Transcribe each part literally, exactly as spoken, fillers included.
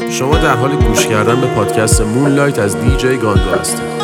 شما در حال گوش کردن به پادکست مونلایت از دی جی گاندو هستید.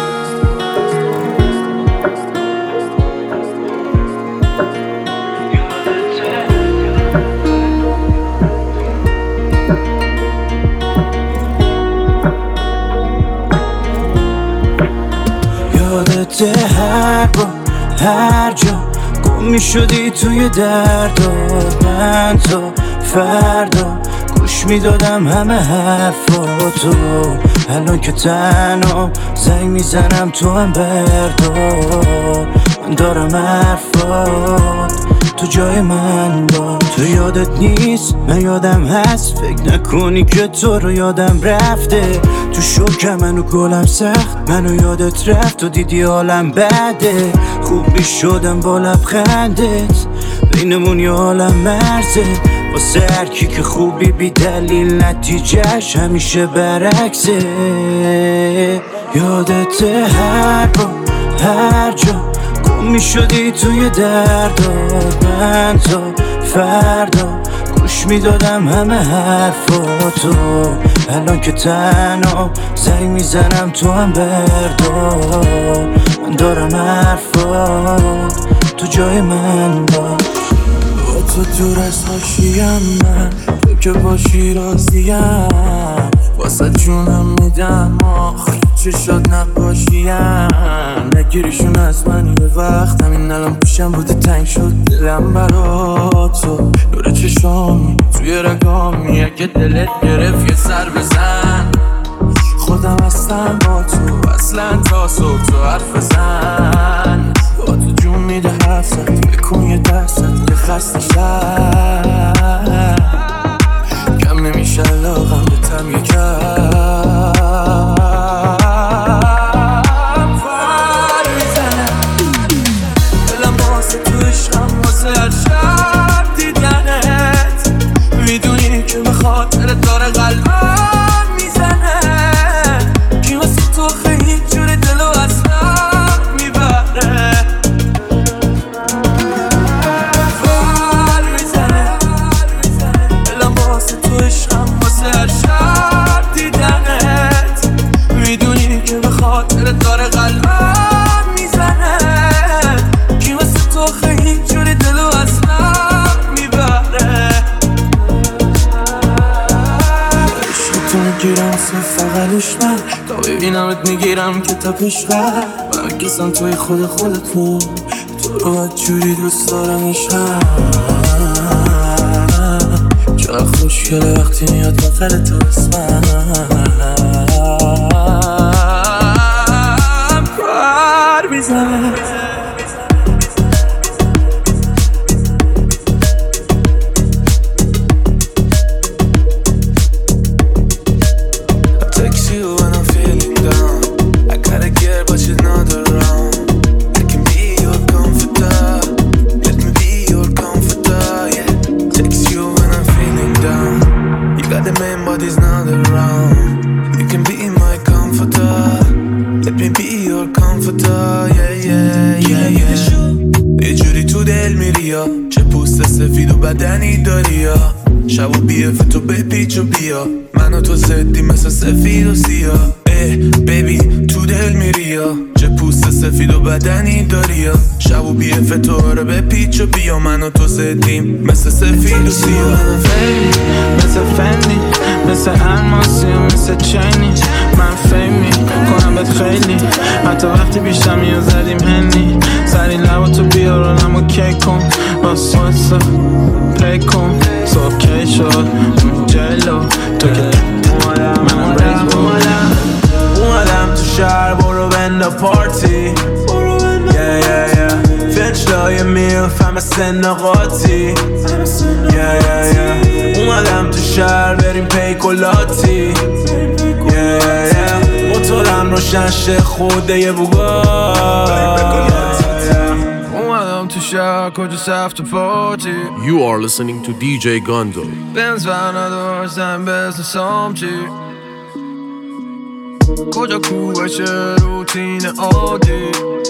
یادت هر با هر جا گم می شدی توی درد و من تو فردا گوش می دادم همه حرفاتو. الان که تنها زنگ می زنم تو هم بردار، من دارم حرفات تو جای من با. تو یادت نیست من یادم هست، فکر نکنی که تو رو یادم رفته. تو شوکم منو گلم سخت، منو یادت رفت و دیدی حالم بده. خوب می شدم با لبخندت، بینمون یه عالم مرزه. واسه هر کی که خوبی بی دلیل نتیجهش همیشه برعکسه. یادت هر با هر جا گم می شدی توی درد و من تا فردا گوش می دادم همه حرفاتو. الان که تنها زنگ می زنم تو هم بردار، من دارم حرفات تو جای من باش. تو دور از حاشیم، من تو که باشی راضیم. واسه جونم میدم آخ چشات نباشیم. نگیریشون از من یه وقت، همین الان پیشم بوده تنگ شد دلم برا تو. نور چشامی توی رگامی، اگه دلت گرفت یه سر بزن. خودم هستم با تو اصلا تا صبح تو حرف بزن. با تو جون میده حفظت، بکن یه دستت که خسته شد. کم نمیشه لاغم به تم یکم فر میزنه. دلم واسه تو عشقم، واسه هر شب دیدنت. میدونی که به خاطرت داره قلبم میزنه. کی واسه تو خیلی جوری دلو اصلا میبره. داره قلبم میزنه. کی واسه تو خیلی جوری دلو اصلا میبره. عشق تو میگیرم صرف فقلش من، تا ببینمت میگیرم که تا پیشقه. من کسم توی خود خودتو، تو رو باید جوری دوست دارم عشقم. چقدر خوشگله وقتی میاد بغل تو اسمم. Bizarre. I text you when I'm feeling down. I gotta get but you're not around. I can be your comforter. Let me be your comforter, yeah. Text you when I'm feeling down. You got the man but he's not around. You can be my comforter. Let me be your comforter, yeah, yeah, yeah, yeah. یه جوری تو دل میری یا چه پوست سفید و بدنی داری یا شب و بیف تو بپیچ و بیا. من و تو زدی مثل سفید و سیاه. اه بیبی تو دل میری یا چه پوست سفید و بدنی داری یا شب و بیف تو رو بپیچ و بیا. من و تو زدیم مثل سفید و سیاه. مثل فنی، مثل الماسی و مثل چینی. من فیمی کنم بهت خیلی، حتی وقتی بیشتر میو زدیم هنی. سری لبا تو بیار و نمو کیک کن، باس واسا پلی کن. صبح کی شد جلو تو که منم ریز بودم. اومدم تو شهر برو بنده پارتی. Yeah, yeah, yeah. فنچلای میلف همه سن قاطی. Yeah, yeah, yeah. اومدم تو شهر بریم پیکولاتی. Yeah, yeah, yeah. موتورم روشن شه خوده یه بوگار. اومدم تو شهر کجا سفت پارتی. You are listening to دی جی گاندو. بنز و نداشتم بزنسام چی. کجا کوبشه روتین عادی.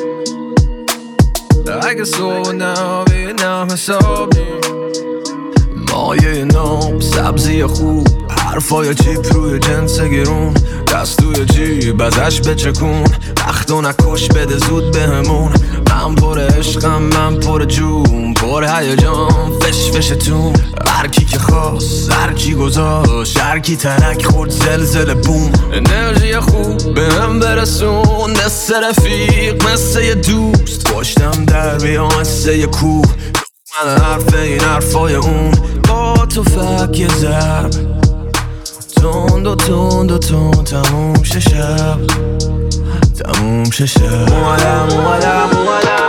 اگه صبح نبینم حساب نی. مایه نام سبزی خوب، حرفای چیپ روی جنس گرون، دست توی جیب ازش بچکون، وقتو نکش بده زود بهمون. من پر عشقم، من پر جون، پر هیجان، فش فشتون. هر کی که خواست، هر کی گذاشت، هر کی ترک خورد زلزله بوم. انرژی خوب به هم برسون، مثل رفیق مثل یه دوست. پشتم در بیام مثل یه کوه، من حرف این حرفای اون. با تو فک یه ضرب تند و تند و تند، تموم شه شب، تموم شه شب. اومدم اومدم اومدم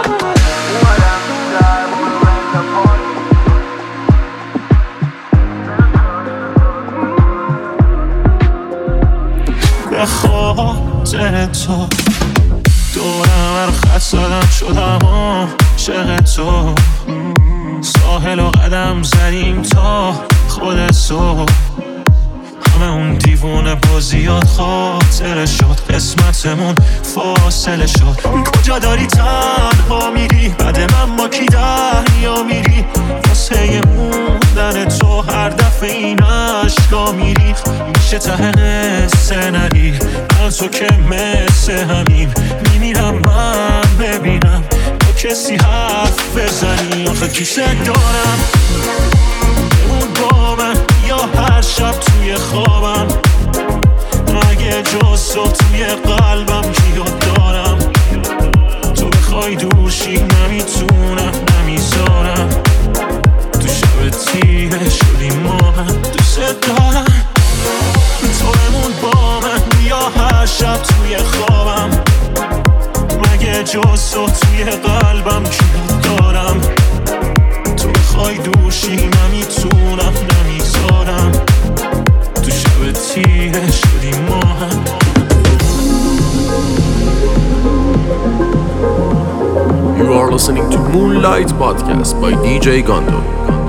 به خاطر تو دورم هر خط زدم شدم عاشق تو. ساحل و قدم زدیم تا خود تو، همه اون دیوونه بازیات خاطره شد، قسمتمون فاصله شد. کجا داری تنها میری، بعد من با کی دریا میری؟ واسه موندن تو هر دفعه این عشقا میریخ. میشه ته قصه نری، من تو که مثل همین میمیرم من ببینم با کسی حرف بزنی. آخه کیسه دارم بمون با من، یا هر شب توی خوابم، اگه جز تو توی قلبم کیو دارم. تو بخوای دوشی نمیتونم نمیذارم، تو شب تیره شدی ما هم دوست دارم. تو بمون با من، یا هر شب توی خوابم، مگه جز تو توی قلبم کیو دارم. تو بخوای دوشی نمیتونم نمیذارم، تو شب تیره شدی ما هم. You are listening to Moonlight Podcast by دی جی Gondo.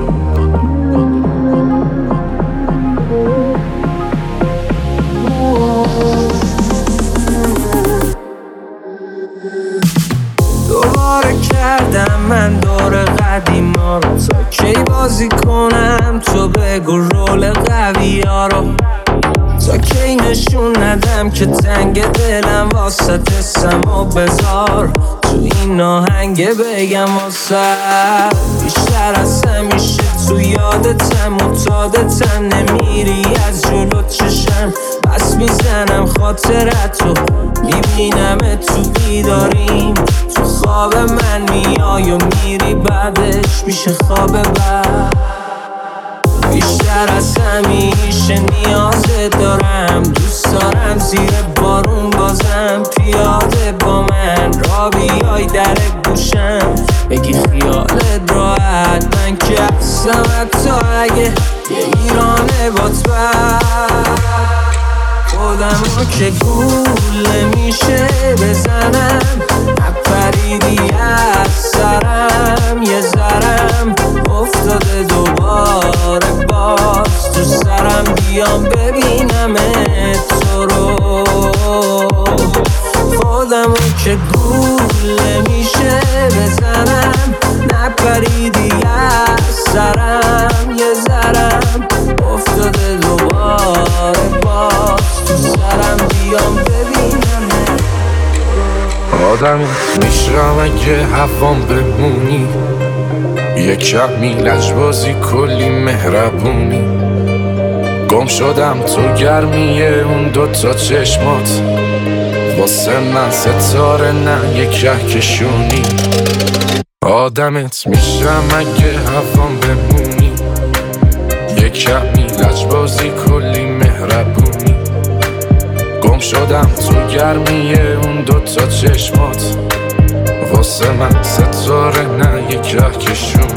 دوباره کردم من دور قدیما رو، تا کی بازی کنم تو بگو رول قوی ها رو. تا کی نشون ندم که تنگ دلم واسه سما بذار، تو این آهنگ بگم واسه بیشتر از همیشه تو یادتم معتادتم، نمیری از جلو چشم، بس میزنم خاطرتو، میبینم تو بیداریم، تو خواب من میای و میری بعدش میشه خواب بعد. بیشتر از همیشه نیازت دارم، دوست دارم زیر بارون بازم پیاده با من را بیای در گوشم، بگی خیالت راحت من که هستم، حتی اگه یه ایرانه با تو خودم رو که گوله میشه بزنم، نپریدی از سرم، یه ذرم افتاده دوباره باز تو سرم، بیام ببینم تو رو. خودم رو که گوله میشه بزنم، نپریدی از سرم، یه ذرم افتاده دوباره باز تو سرم، بیام ببینم. آدمت میشرم اگه هوام بمونی، یک کمی لجبازی کلی مهربونی، گم شدم تو گرمیه اون دوتا چشمات، واسه من ستاره نه یک کهکشونی. آدمت میشم اگه هوام بمونی، یک کمی لجبازی کلی مهربونی، گم شدم تو گرمیه اون دوتا چشمات، واسه من ستاره نه یک کهکشونی.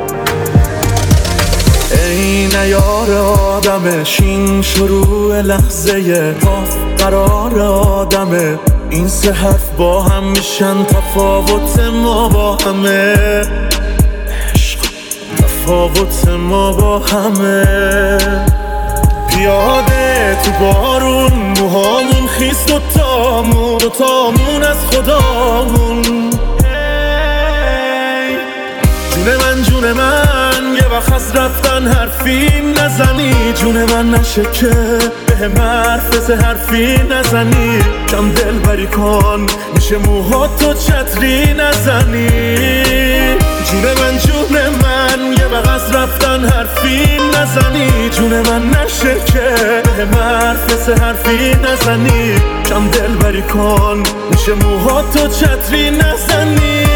ای نیار آدمش این شروع لحظه قاف قرار آدمه، این سه حرف با هم میشن تفاوت ما با همه، عشق تفاوت ما با همه. پیاده تو بارون موهامون خیس دوتامون، دوتامون از خدامون. جون من جون من یه وقت از رفتن حرفی نزنی، جون من نشه که به مرفز حرفی نزنی، کم دل بری کن میشه موهاتو چتری نزنی. جون من جون من یه وقت از رفتن حرفی نزنی، جون من نشه که به مرفز حرفی نزنی، کم دل بری کن میشه موهاتو چتری نزنی.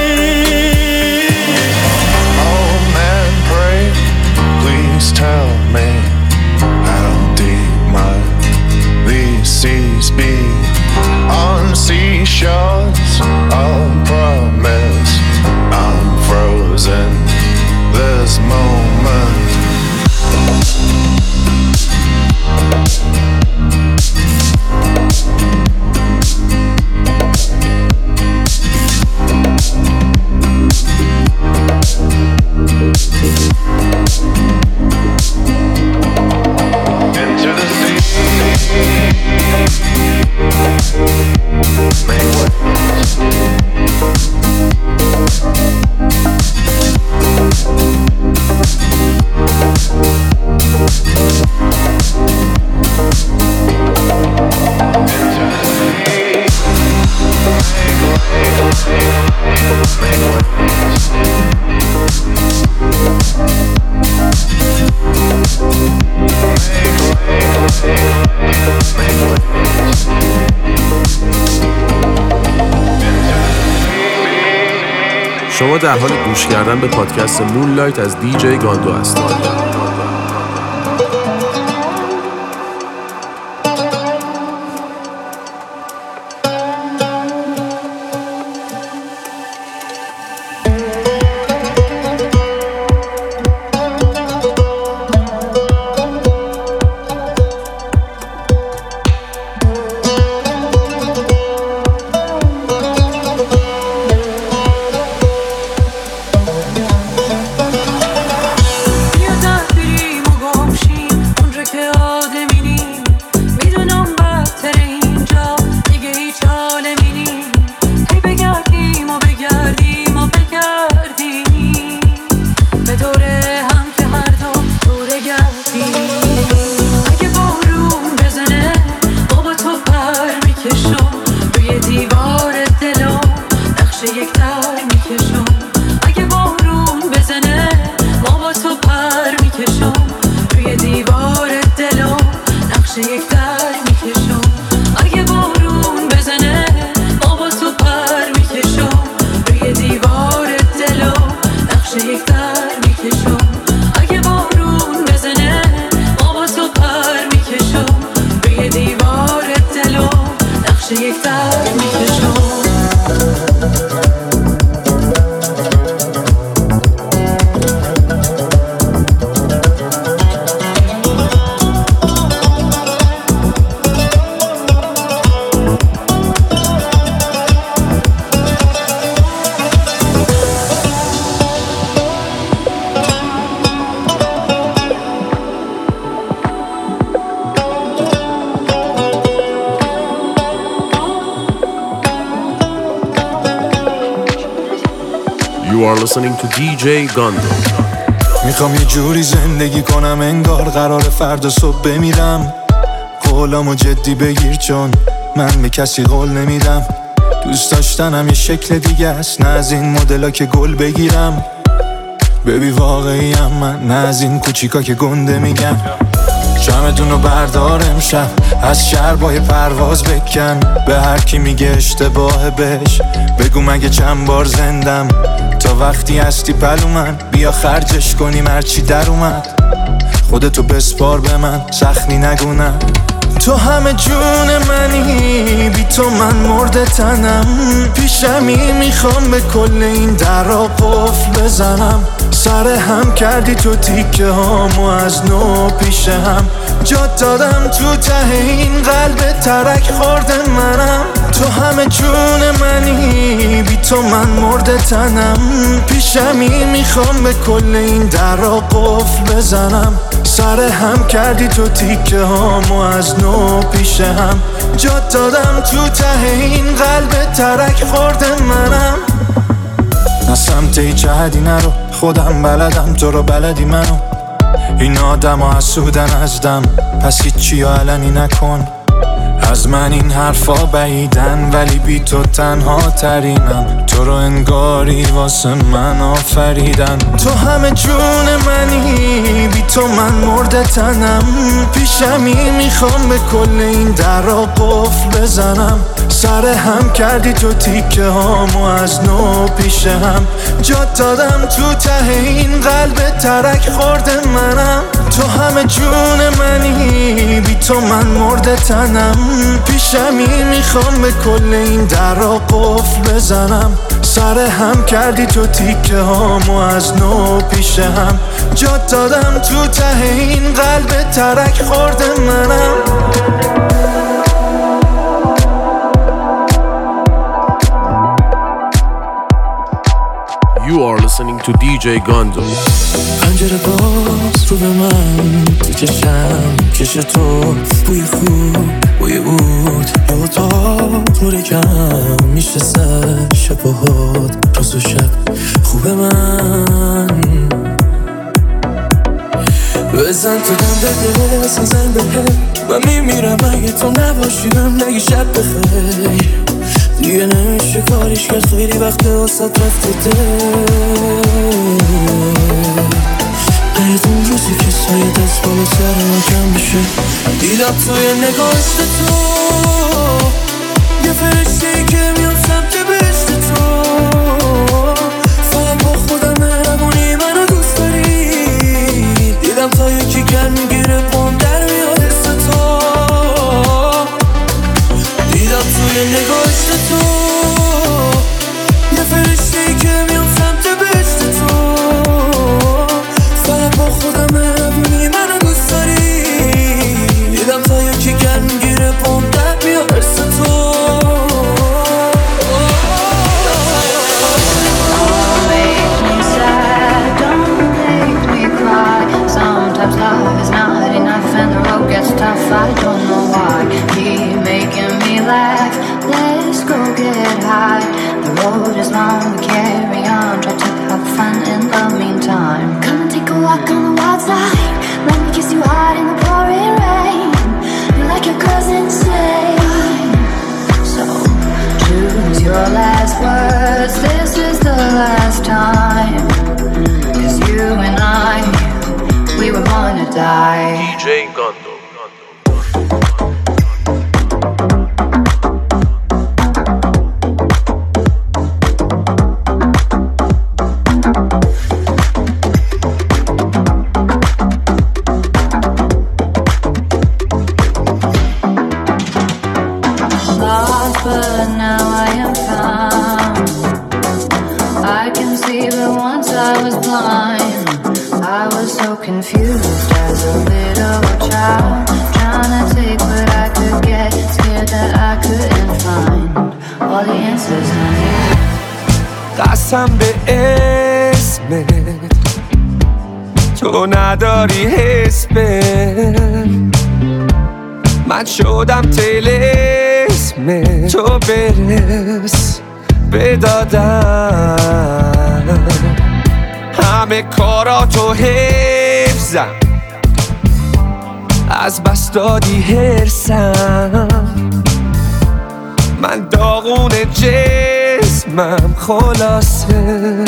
Please tell me how deep might these seas be on seashores of promise. I'm frozen this moment. شما در حال گوش کردن به پادکست مونلایت از دی جی گاندو هستید. You are listening to دی جی Gondo. میخوام یه جوری زندگی کنم انگار قرار فردا صبح بمیرم. قولامو جدی بگیر چون من به کسی قول نمیدم. دوست داشتنم یه شکل دیگه است، نه از این مدلا که گل بگیرم. ببی واقعیم من، نه از این کوچیکا که گنده میگم. شمتونو بردار امشب از شربای پرواز بکن. به هر کی میگه اشتباه بهش بگو مگه چند بار زندم. تا وقتی هستی پلو من بیا خرجش کنیم هرچی در اومد. خودتو بسپار به من سخنی نگونم. تو همه جون منی، بی تو من مرده تنم. پیشمی میخوام به کل این درا قفل بزنم. سر هم کردی تو تیکه هامو از نو پیش هم. جات دادم تو ته این قلب ترک خورده منم. تو همه جون منی، بی تو من مرده تنم. پیشمی میخوام به کل این درا قفل بزنم. سر هم کردی تو تیکه هامو از نو پیش هم. جات دادم تو ته این قلب ترک خورده منم. نه سمت هیچ جهدی نرو، خودم بلدم تو رو بلدی منو. این آدم ها حسودن از دم، پس هیچی علنی نکن. از من این حرفا بعیدن ولی بی تو تنها ترینم. تو رو انگاری واسه من آفریدن. تو همه جون منی، بی تو من مرده تنم. پیشمی میخوام به کل این در را قفل بزنم. سر هم کردی تو تیکه هامو از نو پیش هم. جات دادم تو ته این قلب ترک خورده منم. تو همه جون منی، بی تو من مرده تنم. پیشمی میخوام به کل این در را قفل بزنم. سر هم کردی تو تیکه هامو از نو پیش هم. جات دادم تو ته این قلب ترک خورده منم. You are listening to دی جی Gondo. پنجره باز رو به من، تو چشم کش تو، بوی خوب بوی بود. یه اتاق نور کم میشه سر شب و هاد، روز و شب خوب من. بزن تو دم بده، بزن زن بده، من میمیرم اگه تو نباشیدم. نگی شب بخیر، دیگه نمیشه کاریش کرد، خیلی وقت واسه رفته دل. باید اون روزی که سایه دست بالا سر من کم بشه. دیدم توی نگاهست تو یه فرشته‌ای که میام سمت بهشت تو. فقط با خودم مهربونی منو دوست داری. دیدم تا یکی گرم میگیره پام در میاد حس تو. دیدم توی نگاهست تو یه فرشته‌ای که میام سمت بهشت تو. فقط با خودم مهربونی منو دوست داری. دیدم تا یکی گرم میگیره پام در میاد حس تو. Sometimes love is not enough and the road gets tough. I don't know why. Keep making me laugh. Let's go get high. The road is long, we carry on. Try to have fun in the meantime. Come and take a walk on the wild side. Let me kiss you hard in the pouring rain. You like your cousin say. So choose your last words. This is the last time. 'Cause you and I, we were born to die. دی جی Gondo. Lost, but now I am found. I can see, but once I was blind. I was so confused as a little child, trying to take what I could get, scared that I couldn't find all the answers I need. قسم به اسمت تو نداری حس به من شدم طلسم تو برس بدادم همه کاراتو حفظم از بس دادی هرسم من داغون جسمم خلاصه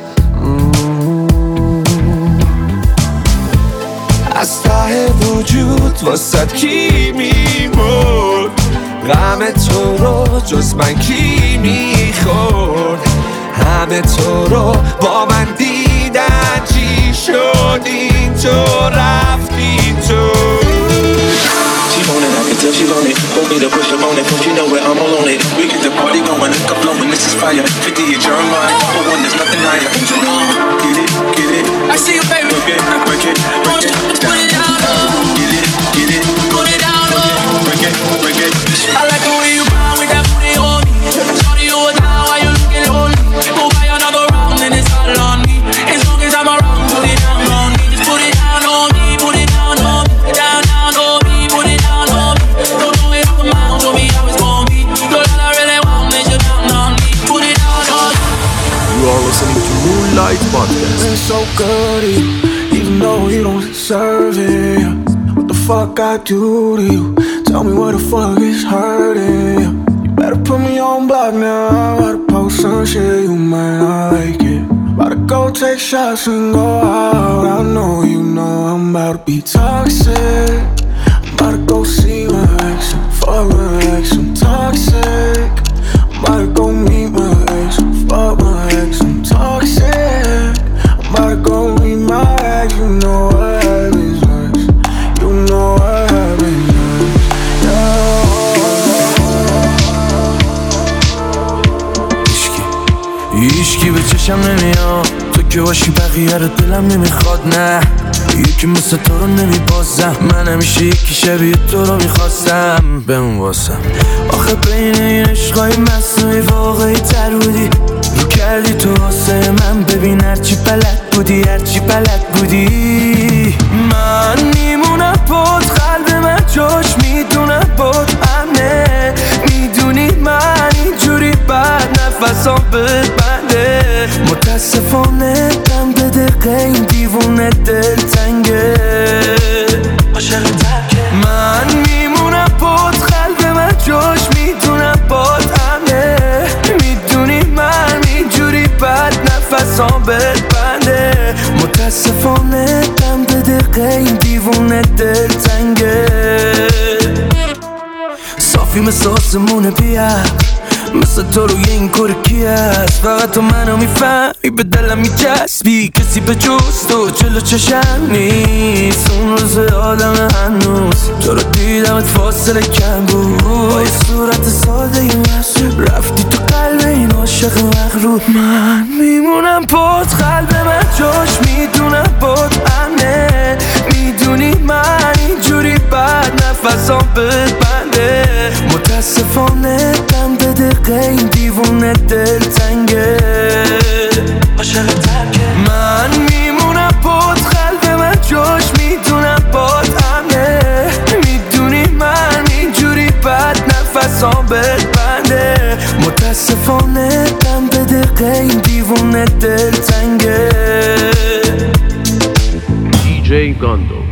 از ته وجود واسد کی میمرد غم تو رو جز من کی میخورد همه تو رو با من دیدن چی شد این تو رفتی تو She want it, I can tell she want it. Want me to push up on it, don't you know where I'm all on it. We get the party going, like a flowing, this is fire. fifty at Jeremiah, for one there's nothing higher. Get it, get it. I see you, baby. Break it, break it, break it down. Get it, get it. Put it down, break it, break it. I like the way you bow with that booty on me. Shorty, you are down, why you looking lonely? Go buy another round and it's all on me. As long as I'm around, put it down on me. Just put it down on me, put it down on me. Down, down on me, put it down on me. Don't know if I'm out, show me how it's gonna be. Girl, all I really want is you down on me. Put it down on me. You are listening to you, even though you don't deserve it. What the fuck I do to you? Tell me what the fuck is hurting you. You better put me on block now. I'm about to post some shit, you might not like it. About to go take shots and go out. I know you know I'm about to be toxic. I'm about to go see my ex and fuck my ex. I'm toxic. I'm about to go meet my ex and fuck my ex. I'm toxic. I'm about to go meet my ex. You know what happens next. You know what happens next. Yeah. هیچکی به چشم نمیاد تو که باشی بقیه رو دلم نمیخواد نه یکی مثل تو رو نمیبازم من همیشه یکی شبیه تو رو میخواستم بمون واسم آخه بین این عشقای مصنوعی واقعی تر بودی رو کردی تو واسه من ببین هرچی بلد بودی هرچی بلد بودی من میمونم بود قلب من جاش میدونم بود امنه میدونی من اینجوری بعد نفسام ببنده متاسفانه دم به دقیقه این دیوونه دل تنگه عاشق ترکه من میمونم بود قلب من جاش میدونم بود امنه میدونی من اینجوری بعد نفسام ببنده متاسفانه دم به دقیقه این دیوونه دل تنگه صافی مثل آسمون بیار مثل تو روی این کار کی هست فقط تو منو میفهمی به دلم میچسبی کسی به جز تو جلو چشم نیست اون روز آدم هنوز تو رو دیدمت فاصله کم بود با یه صورت ساده ی مسئول رفتی تو قلب این عاشق مغرور من میمونم بود قلب من جاش میدونم بود امنه میدونی من اینجوری بعد نفسام ببنده متاسفانه دم به دقیقه این دیوونه دل تنگه عاشق ترکه من میمونم بود قلب من جاش میدونم بود امنه میدونی من اینجوری بعد نفسام ببنده متاسفانه دم به دقیقه این دیوونه دل تنگه دی جی گاندو